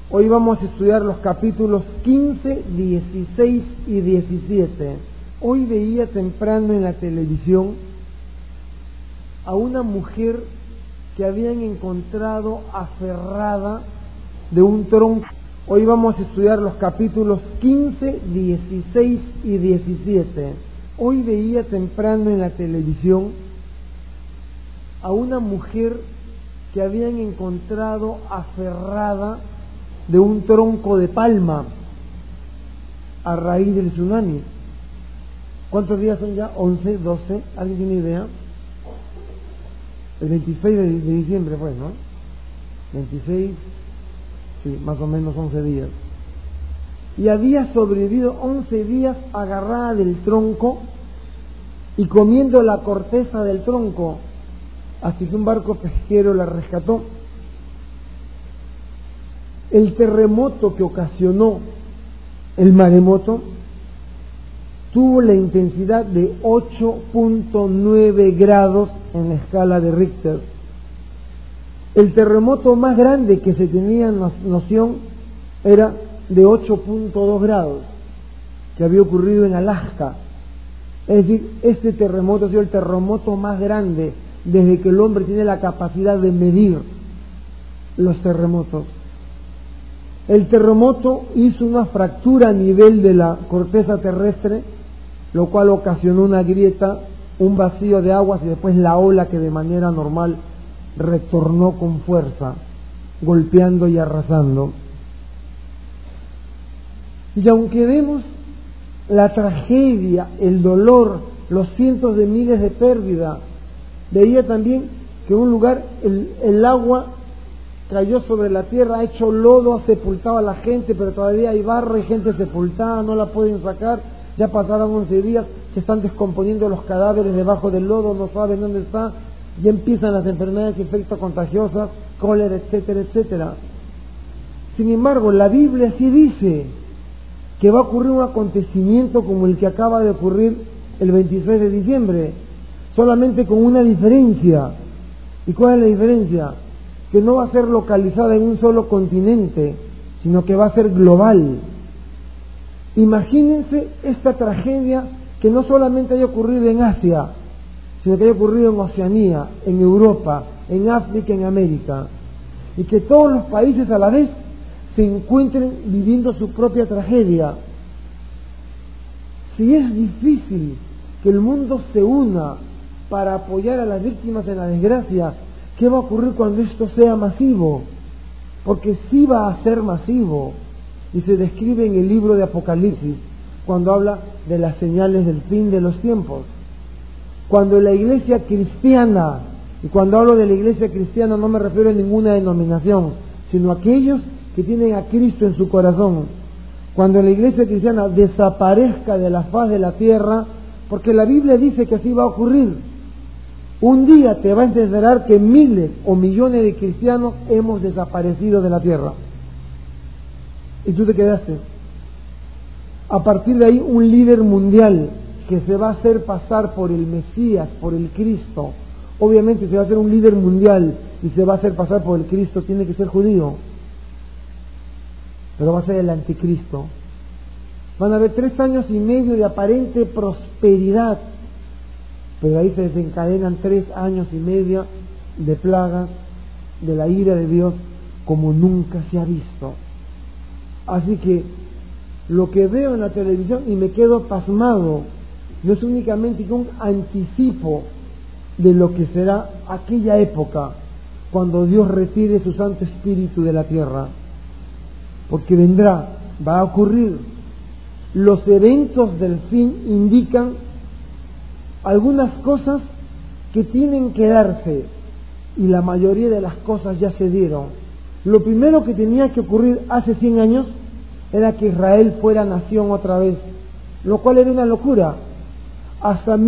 Hoy vamos a estudiar los capítulos 15, 16 y 17. Hoy veía temprano en la televisión a una mujer que habían encontrado aferrada de un tronco. Hoy vamos a estudiar los capítulos 15, 16 y 17. Hoy veía temprano en la televisión a una mujer que habían encontrado aferrada de un tronco de palma a raíz del tsunami. ¿Cuántos días son ya? 11, 12, ¿alguien tiene idea? El 26 de diciembre, pues, ¿no? 26, sí, más o menos 11 días. Y había sobrevivido 11 días agarrada del tronco y comiendo la corteza del tronco, hasta que un barco pesquero la rescató. El terremoto que ocasionó el maremoto tuvo la intensidad de 8.9 grados en la escala de Richter. El terremoto más grande que se tenía noción era de 8.2 grados, que había ocurrido en Alaska. Es decir, este terremoto ha sido el terremoto más grande desde que el hombre tiene la capacidad de medir los terremotos. El terremoto hizo una fractura a nivel de la corteza terrestre, lo cual ocasionó una grieta, un vacío de aguas y después la ola que de manera normal retornó con fuerza, golpeando y arrasando. Y aunque vemos la tragedia, el dolor, los cientos de miles de pérdidas, veía también que en un lugar el agua cayó sobre la tierra, ha hecho lodo, ha sepultado a la gente, pero todavía hay barro y gente sepultada, no la pueden sacar, ya pasaron 11 días, se están descomponiendo los cadáveres debajo del lodo, no saben dónde está, ya empiezan las enfermedades infectocontagiosas, cólera, etcétera, etcétera. Sin embargo, la Biblia sí dice que va a ocurrir un acontecimiento como el que acaba de ocurrir el 26 de diciembre, solamente con una diferencia. ¿Y cuál es la diferencia? Que no va a ser localizada en un solo continente, sino que va a ser global. Imagínense esta tragedia que no solamente haya ocurrido en Asia, sino que haya ocurrido en Oceanía, en Europa, en África, en América, y que todos los países a la vez se encuentren viviendo su propia tragedia. Si es difícil que el mundo se una para apoyar a las víctimas de la desgracia, ¿qué va a ocurrir cuando esto sea masivo? Porque sí va a ser masivo, y se describe en el libro de Apocalipsis, cuando habla de las señales del fin de los tiempos. Cuando la iglesia cristiana, y cuando hablo de la iglesia cristiana no me refiero a ninguna denominación, sino a aquellos que tienen a Cristo en su corazón, cuando la iglesia cristiana desaparezca de la faz de la tierra, porque la Biblia dice que así va a ocurrir. Un día te va a enterar que miles o millones de cristianos hemos desaparecido de la tierra. Y tú te quedaste. A partir de ahí, un líder mundial que se va a hacer pasar por el Mesías, por el Cristo. Obviamente, se va a hacer un líder mundial y se va a hacer pasar por el Cristo, tiene que ser judío. Pero va a ser el anticristo. Van a haber 3 años y medio de aparente prosperidad, pero ahí se desencadenan 3 años y medio de plagas, de la ira de Dios, como nunca se ha visto. Así que lo que veo en la televisión y me quedo pasmado, no es únicamente un anticipo de lo que será aquella época cuando Dios retire su Santo Espíritu de la tierra, porque vendrá, va a ocurrir. Los eventos del fin indican algunas cosas que tienen que darse, y la mayoría de las cosas ya se dieron. Lo primero que tenía que ocurrir hace 100 años era que Israel fuera nación otra vez, lo cual era una locura. Hasta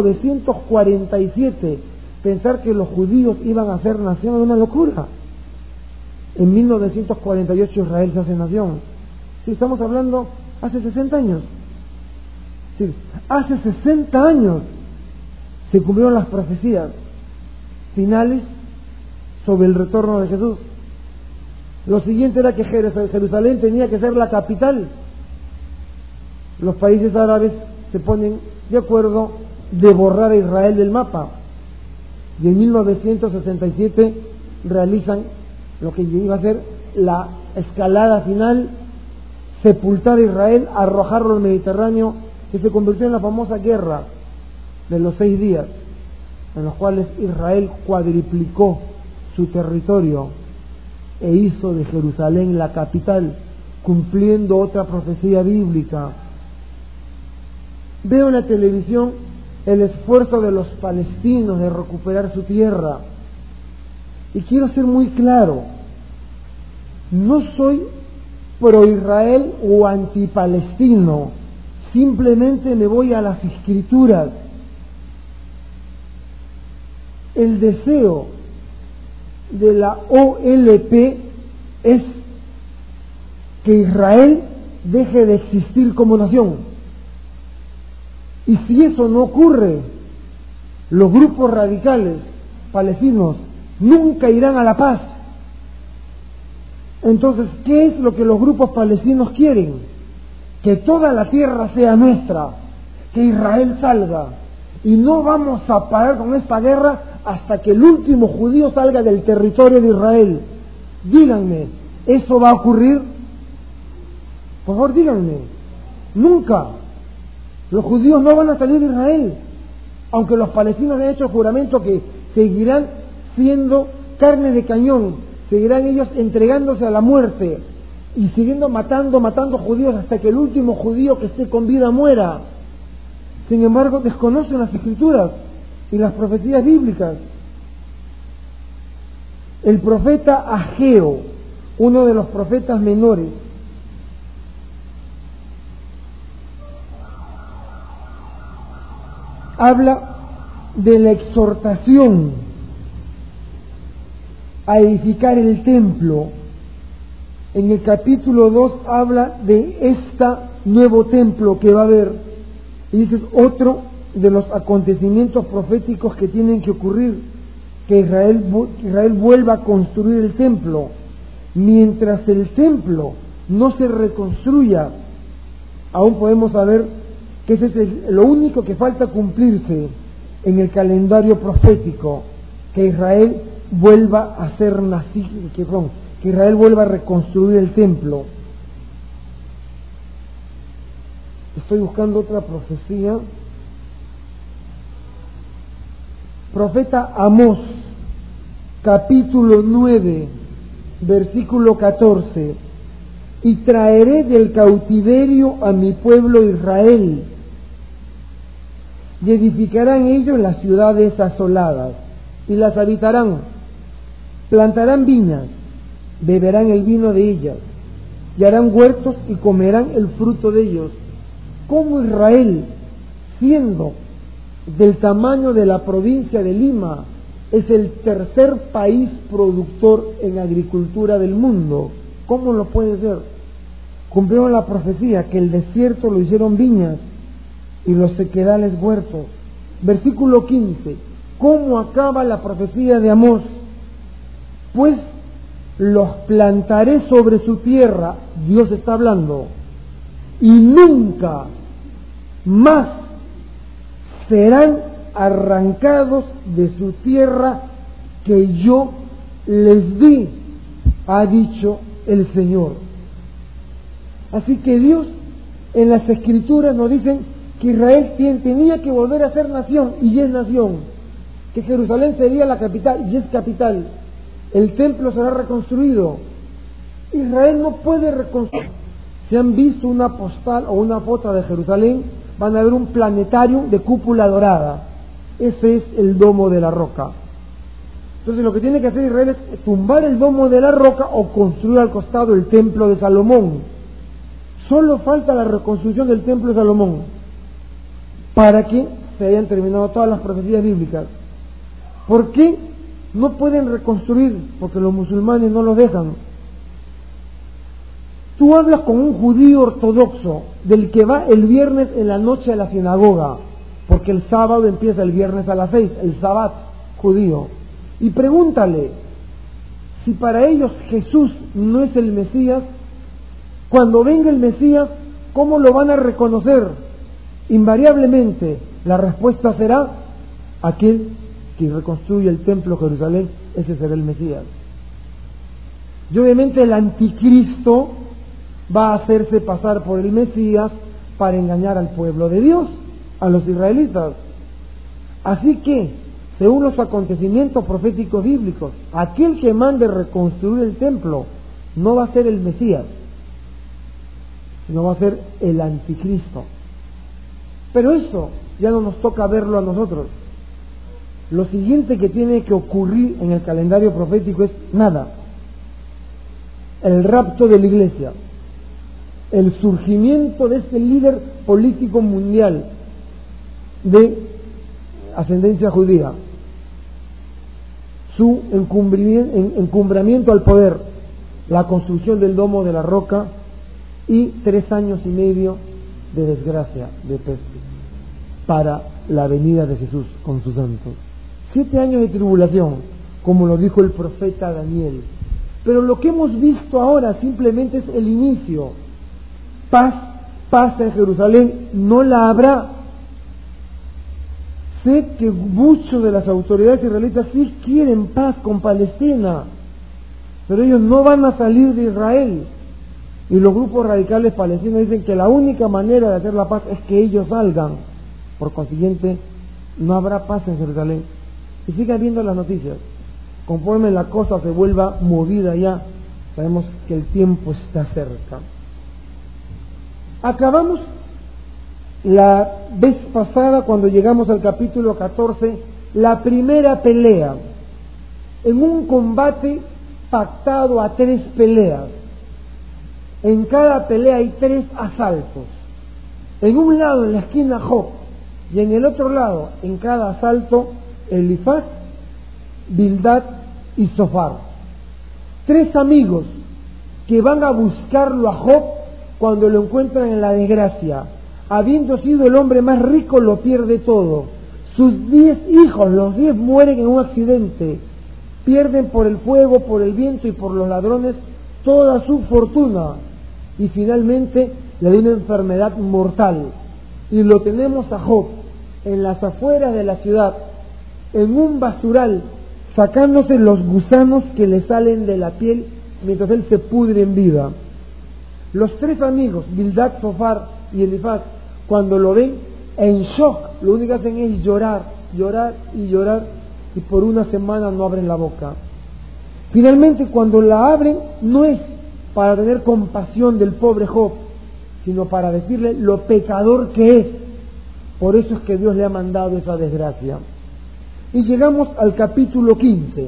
1947 pensar que los judíos iban a ser nación era una locura. En 1948 Israel se hace nación. Si estamos hablando hace 60 años. Sí, hace 60 años se cumplieron las profecías finales sobre el retorno de Jesús. Lo siguiente era que Jerusalén tenía que ser la capital. Los países árabes se ponen de acuerdo de borrar a Israel del mapa. Y en 1967 realizan lo que iba a ser la escalada final, sepultar a Israel, arrojarlo al Mediterráneo, que se convirtió en la famosa guerra de los 6 días, en los cuales Israel cuadriplicó su territorio e hizo de Jerusalén la capital, cumpliendo otra profecía bíblica. Veo en la televisión el esfuerzo de los palestinos de recuperar su tierra, y quiero ser muy claro: no soy pro Israel o antipalestino, simplemente me voy a las escrituras. El deseo de la OLP es que Israel deje de existir como nación. Y si eso no ocurre, los grupos radicales palestinos nunca irán a la paz. Entonces, ¿qué es lo que los grupos palestinos quieren? Que toda la tierra sea nuestra, que Israel salga. Y no vamos a parar con esta guerra hasta que el último judío salga del territorio de Israel. Díganme, ¿eso va a ocurrir? Por favor, díganme. Nunca. Los judíos no van a salir de Israel, aunque los palestinos han hecho juramento que seguirán siendo carne de cañón, seguirán ellos entregándose a la muerte y siguiendo matando judíos hasta que el último judío que esté con vida muera. Sin embargo, desconocen las escrituras y las profecías bíblicas. El profeta Ageo, uno de los profetas menores, habla de la exhortación a edificar el templo. En el capítulo 2 habla de este nuevo templo que va a haber, y dice: otro de los acontecimientos proféticos que tienen que ocurrir, que Israel vuelva a construir el templo. Mientras el templo no se reconstruya, aún podemos saber que ese es lo único que falta cumplirse en el calendario profético, que Israel vuelva a ser nacido, que Israel vuelva a reconstruir el templo. Estoy buscando otra profecía. Profeta Amós, capítulo 9, versículo 14: y traeré del cautiverio a mi pueblo Israel, y edificarán ellos las ciudades asoladas, y las habitarán, plantarán viñas, beberán el vino de ellas, y harán huertos y comerán el fruto de ellos. Como Israel, siendo del tamaño de la provincia de Lima, es el tercer país productor en agricultura del mundo. ¿Cómo lo puede ser? Cumplieron la profecía, que el desierto lo hicieron viñas y los sequedales huertos. Versículo 15. ¿Cómo acaba la profecía de Amós? Pues los plantaré sobre su tierra, Dios está hablando, y nunca más serán arrancados de su tierra que yo les di, ha dicho el Señor. Así que Dios en las Escrituras nos dicen que Israel tenía que volver a ser nación, y es nación, que Jerusalén sería la capital, y es capital. El templo será reconstruido. Israel no puede reconstruir. Si han visto una postal o una foto de Jerusalén, van a ver un planetario de cúpula dorada. Ese es el domo de la roca. Entonces lo que tiene que hacer Israel es tumbar el domo de la roca o construir al costado el templo de Salomón. Solo falta la reconstrucción del templo de Salomón para que se hayan terminado todas las profecías bíblicas. ¿Por qué no pueden reconstruir? Porque los musulmanes no los dejan. Tú hablas con un judío ortodoxo del que va el viernes en la noche a la sinagoga, porque el sábado empieza el viernes a las 6, el sabbat judío, y pregúntale Si para ellos Jesús no es el Mesías, cuando venga el Mesías, ¿cómo lo van a reconocer? Invariablemente la respuesta será: aquel que reconstruye el templo de Jerusalén, ese será el Mesías. Y obviamente el anticristo va a hacerse pasar por el Mesías para engañar al pueblo de Dios, a los israelitas. Así que, según los acontecimientos proféticos bíblicos, aquel que mande reconstruir el templo no va a ser el Mesías, sino va a ser el anticristo. Pero eso ya no nos toca verlo a nosotros. Lo siguiente que tiene que ocurrir en el calendario profético es nada: el rapto de la iglesia, el surgimiento de este líder político mundial de ascendencia judía, su encumbramiento al poder, la construcción del domo de la roca y 3 años y medio de desgracia, de peste, para la venida de Jesús con sus santos. 7 años de tribulación, como lo dijo el profeta Daniel. Pero lo que hemos visto ahora simplemente es el inicio. Paz en Jerusalén no la habrá. Sé que muchos de las autoridades israelitas sí quieren paz con Palestina, pero ellos no van a salir de Israel. Y los grupos radicales palestinos dicen que la única manera de hacer la paz es que ellos salgan. Por consiguiente, no habrá paz en Jerusalén. Y sigan viendo las noticias. Conforme la cosa se vuelva movida ya, sabemos que el tiempo está cerca. Acabamos la vez pasada, cuando llegamos al capítulo 14, la primera pelea, en un combate pactado a 3 peleas. En cada pelea hay 3 asaltos. En un lado, en la esquina, Job, y en el otro lado, en cada asalto, Elifaz, Bildad y Zofar. 3 amigos que van a buscarlo a Job cuando lo encuentran en la desgracia. Habiendo sido el hombre más rico, lo pierde todo. Sus 10 hijos, los 10 mueren en un accidente. Pierden por el fuego, por el viento y por los ladrones toda su fortuna. Y finalmente le da una enfermedad mortal. Y lo tenemos a Job en las afueras de la ciudad, en un basural, sacándose los gusanos que le salen de la piel mientras él se pudre en vida. Los 3 amigos, Bildad, Zofar y Elifaz, cuando lo ven, en shock, lo único que hacen es llorar, llorar y llorar, y por una semana no abren la boca. Finalmente, cuando la abren, no es para tener compasión del pobre Job, sino para decirle lo pecador que es. Por eso es que Dios le ha mandado esa desgracia. Y llegamos al capítulo 15.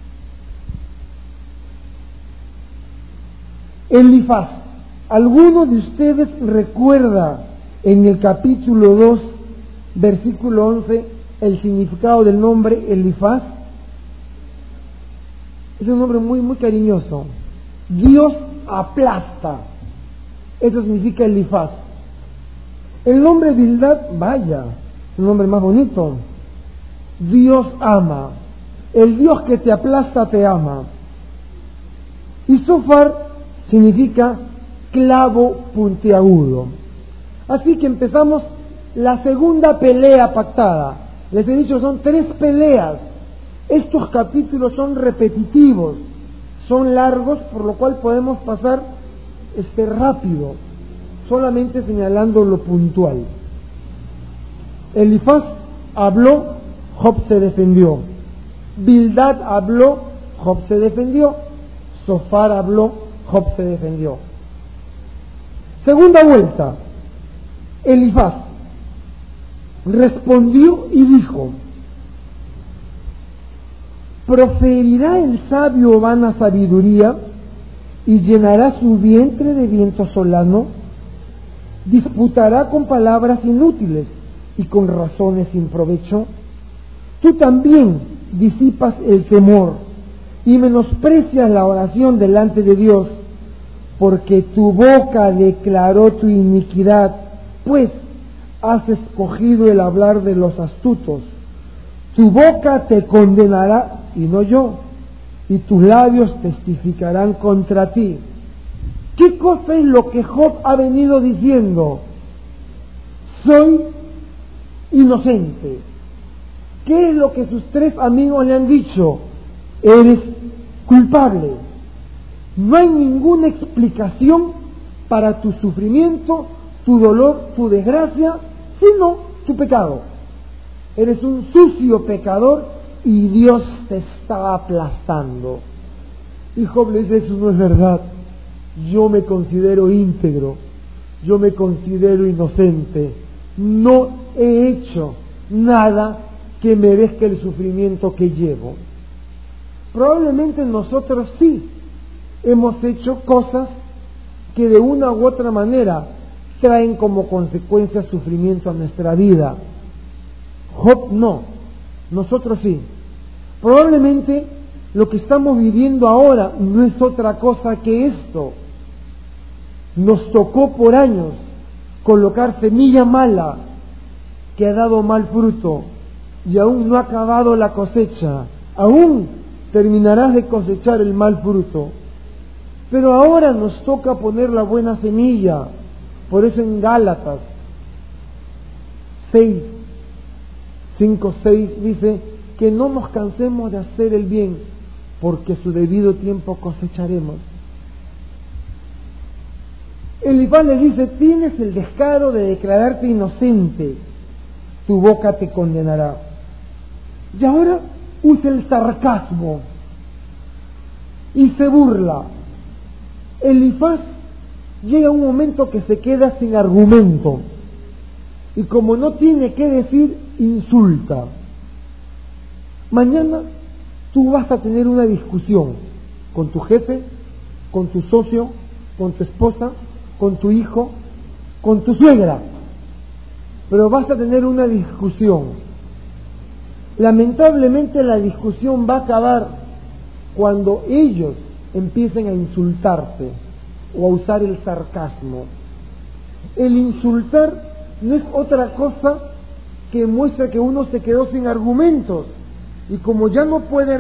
Elifaz. ¿Alguno de ustedes recuerda en el capítulo 2, versículo 11, el significado del nombre Elifaz? Es un nombre muy, muy cariñoso. Dios aplasta. Eso significa Elifaz. El nombre Bildad, vaya, es un nombre más bonito. Dios ama. El Dios que te aplasta te ama. Y Zofar significa clavo puntiagudo. Así que empezamos la segunda pelea pactada. Les he dicho, son 3 peleas. Estos capítulos son repetitivos, son largos, por lo cual podemos pasar rápido, solamente señalando lo puntual. Elifaz habló, Job se defendió. Bildad habló, Job se defendió. Zofar habló, Job se defendió. Segunda vuelta. Elifaz respondió y dijo: ¿proferirá el sabio vana sabiduría y llenará su vientre de viento solano? ¿Disputará con palabras inútiles y con razones sin provecho? Tú también disipas el temor y menosprecias la oración delante de Dios, porque tu boca declaró tu iniquidad, pues has escogido el hablar de los astutos. Tu boca te condenará y no yo, y tus labios testificarán contra ti. ¿Qué cosa es lo que Job ha venido diciendo? Soy inocente. ¿Qué es lo que sus 3 amigos le han dicho? Eres culpable. No hay ninguna explicación para tu sufrimiento, tu dolor, tu desgracia, sino tu pecado. Eres un sucio pecador y Dios te está aplastando. Y Job le dice, eso no es verdad. Yo me considero íntegro, yo me considero inocente. No he hecho nada que merezca el sufrimiento que llevo. Probablemente nosotros sí hemos hecho cosas que de una u otra manera traen como consecuencia sufrimiento a nuestra vida. Job no, nosotros sí. Probablemente lo que estamos viviendo ahora no es otra cosa que esto. Nos tocó por años colocar semilla mala que ha dado mal fruto y aún no ha acabado la cosecha. Aún terminarás de cosechar el mal fruto. Pero ahora nos toca poner la buena semilla. Por eso en Gálatas 5:6 dice que no nos cansemos de hacer el bien, porque a su debido tiempo cosecharemos. Elifaz le dice, tienes el descaro de declararte inocente, tu boca te condenará. Y ahora usa el sarcasmo y se burla. Elifaz llega un momento que se queda sin argumento y como no tiene qué decir, insulta. Mañana tú vas a tener una discusión con tu jefe, con tu socio, con tu esposa, con tu hijo, con tu suegra, pero vas a tener una discusión. Lamentablemente la discusión va a acabar cuando ellos empiecen a insultarte o a usar el sarcasmo. El insultar no es otra cosa que muestra que uno se quedó sin argumentos y como ya no puede